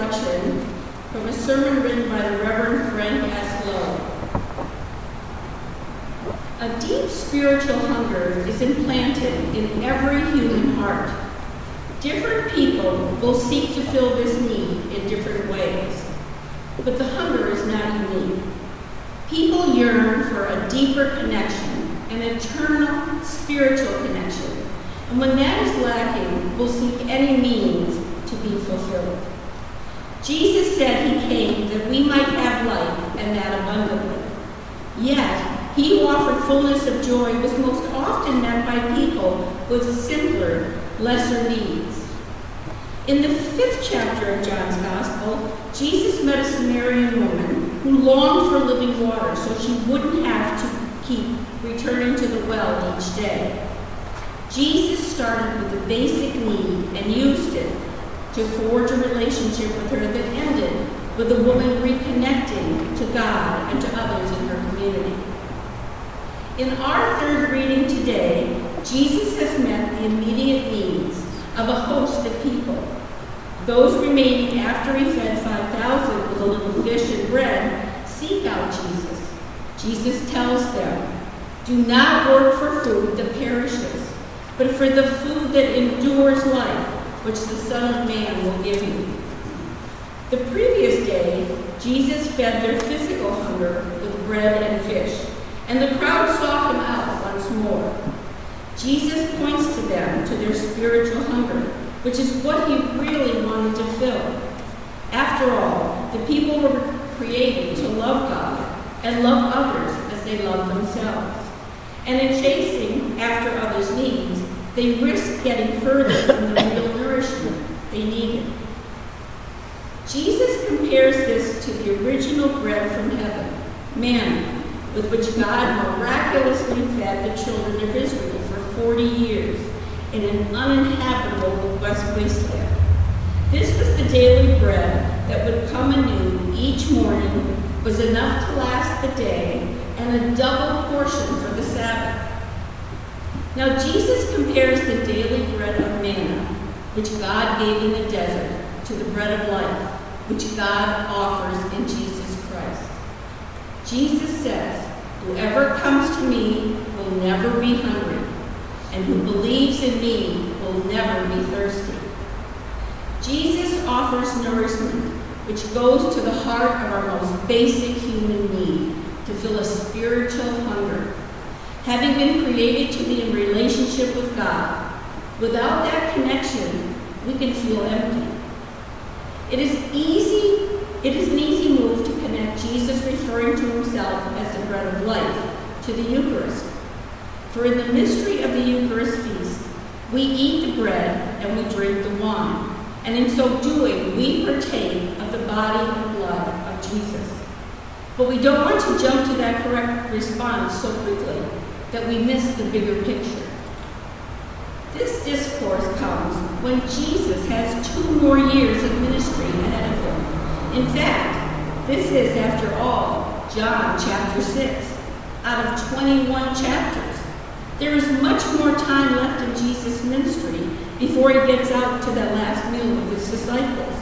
introduction from a sermon written by the Reverend Frank S. Lowe. A deep spiritual hunger is implanted in every human heart. Different people will seek to fill this need in different ways, but the hunger is not unique. People yearn for a deeper connection, an eternal spiritual connection, and when that is lacking, will seek any means to be fulfilled. Jesus said he came that we might have life, and that abundantly. Yet, he who offered fullness of joy was most often met by people with simpler, lesser needs. In the 5th chapter of John's Gospel, Jesus met a Samaritan woman who longed for living water so she wouldn't have to keep returning to the well each day. Jesus started with a basic need and used it to forge a relationship with her that ended with the woman reconnecting to God and to others in her community. In our third reading today, Jesus has met the immediate needs of a host of people. Those remaining after he fed 5,000 with a little fish and bread seek out Jesus. Jesus tells them, "Do not work for food that perishes, but for the food that endures life, which the Son of Man will give you." The previous day, Jesus fed their physical hunger with bread and fish, and the crowd sought him out once more. Jesus points to them to their spiritual hunger, which is what he really wanted to fill. After all, the people were created to love God and love others as they love themselves. And in chasing after others' needs, they risk getting further from the real nourishment they needed. Jesus compares this to the original bread from heaven, manna, with which God miraculously fed the children of Israel for 40 years in an uninhabitable wasteland. This was the daily bread that would come anew each morning, was enough to last the day, and a double portion for the Sabbath. Now Jesus compares the daily bread of manna, which God gave in the desert, to the bread of life, which God offers in Jesus Christ. Jesus says, "Whoever comes to me will never be hungry, and who believes in me will never be thirsty." Jesus offers nourishment which goes to the heart of our most basic human need, to fill a spiritual hunger. Having been created to be in relationship with God, without that connection, we can feel empty. It is an easy move to connect Jesus referring to himself as the bread of life to the Eucharist. For in the mystery of the Eucharist feast, we eat the bread and we drink the wine, and in so doing, we partake of the body and blood of Jesus. But we don't want to jump to that correct response so quickly that we miss the bigger picture. This discourse comes when Jesus has 2 more years of ministry ahead of him. In fact, this is, after all, John chapter 6, out of 21 chapters. There is much more time left in Jesus' ministry before he gets out to that last meal with his disciples.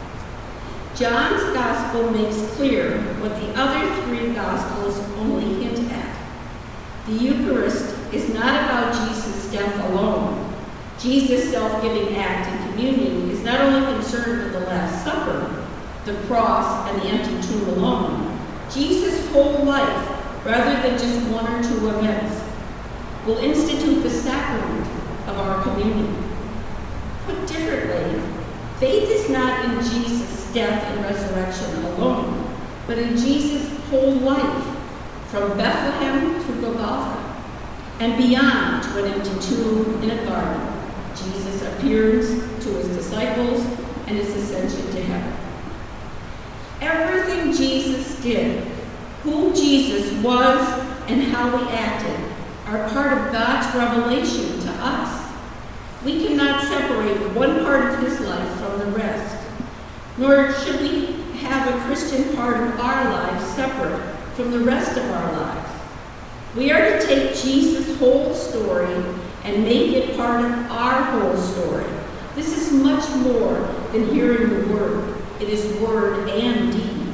John's gospel makes clear what the other 3 gospels only hint at. The Eucharist is not about Jesus' death alone. Jesus' self-giving act in communion is not only concerned with the Last Supper, the cross, and the empty tomb alone. Jesus' whole life, rather than just 1 or 2 events, will institute the sacrament of our communion. Put differently, faith is not in Jesus' death and resurrection alone, but in Jesus' whole life, from Bethlehem to Golgotha, and beyond to an empty tomb in a garden. Jesus appears to his disciples and his ascension to heaven. Everything Jesus did, who Jesus was, and how he acted are part of God's revelation to us. We cannot separate one part of his life from the rest, nor should we have a Christian part of our lives separate from the rest of our lives. We are to take Jesus' whole story and make it part of our whole story. This is much more than hearing the word. It It is word and deed.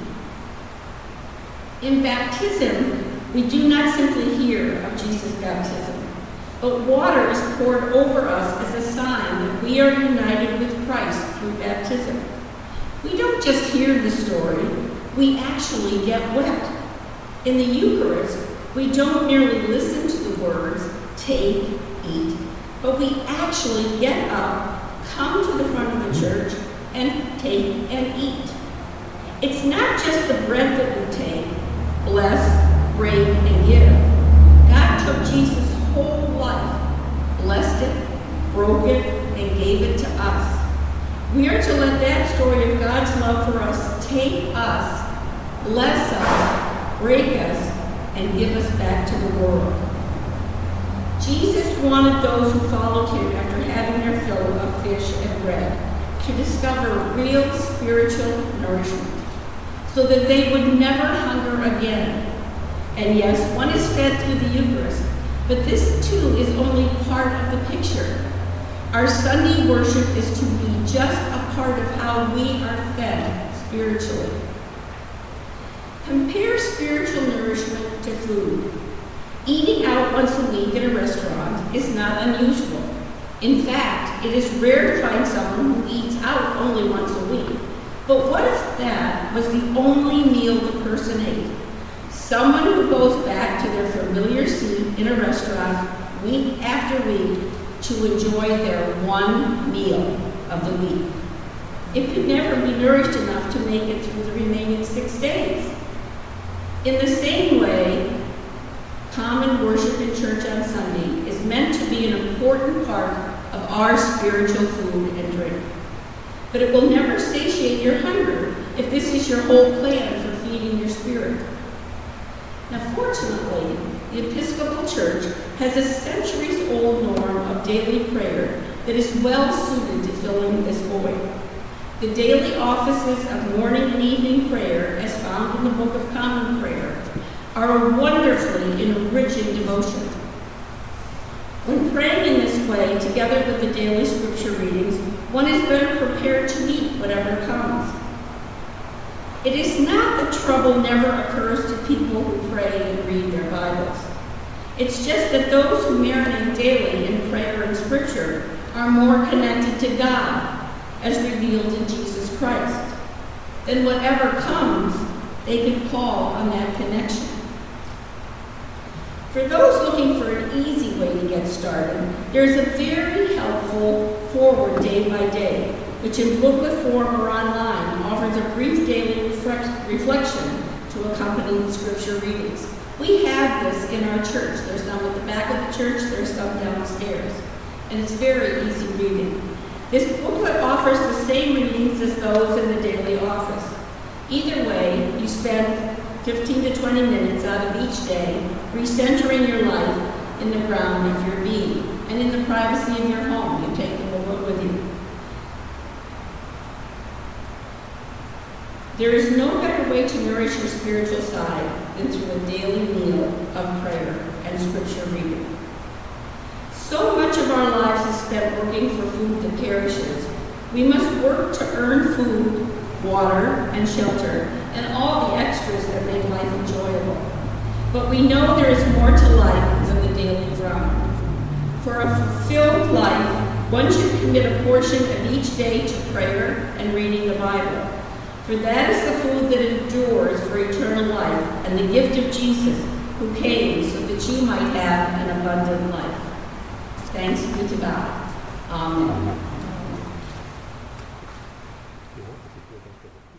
In baptism, we do not simply hear of Jesus' baptism, but water is poured over us as a sign that we are united with Christ through baptism. We don't just hear the story, we actually get wet. In the Eucharist, we don't merely listen to the words, take, eat, but we actually get up, come to the front of the church, and take and eat. It's not just the bread that we take, bless, break, and give. God took Jesus' whole life, blessed it, broke it, and gave it to us. We are to let that story of God's love for us take us, bless us, break us, and give us back to the world. Jesus wanted those who followed him after having their fill of fish and bread to discover real spiritual nourishment so that they would never hunger again. And yes, one is fed through the Eucharist, but this too is only part of the picture. Our Sunday worship is to be just a part of how we are fed spiritually. Compare spiritual nourishment to food. Eating out once a week at a restaurant is not unusual. In fact, it is rare to find someone who eats out only once a week. But what if that was the only meal the person ate? Someone who goes back to their familiar seat in a restaurant week after week to enjoy their one meal of the week. It could never be nourished enough to make it through the remaining 6 days. In the same way, common worship in church on Sunday is meant to be an important part of our spiritual food and drink. But it will never satiate your hunger if this is your whole plan for feeding your spirit. Now, fortunately, the Episcopal Church has a centuries-old norm of daily prayer that is well suited to filling this void. The daily offices of morning and evening prayer, as found in the Book of Common Prayer, are wonderfully enriching devotion. When praying in this way, together with the daily scripture readings, one is better prepared to meet whatever comes. It is not that trouble never occurs to people who pray and read their Bibles. It's just that those who marinate daily in prayer and scripture are more connected to God, as revealed in Jesus Christ. Then whatever comes, they can call on that connection. For those looking for an easy way to get started, there's a very helpful forward day by day, which in booklet form or online offers a brief daily reflection to accompany the scripture readings. We have this in our church. There's some at the back of the church, there's some downstairs, and it's very easy reading. This booklet offers the same readings as those in the daily office. Either way, you spend 15 to 20 minutes out of each day recentering your life in the ground of your being, and in the privacy of your home, you take the booklet with you. There is no better way to nourish your spiritual side than through a daily meal of prayer and scripture reading. So much of our lives is spent working for food that perishes. We must work to earn food, water, and shelter, and all the extras that make life enjoyable. But we know there is more to life than the daily grind. For a fulfilled life, one should commit a portion of each day to prayer and reading the Bible. For that is the food that endures for eternal life, and the gift of Jesus, who came so that you might have an abundant life. Thanks be to God. Amen.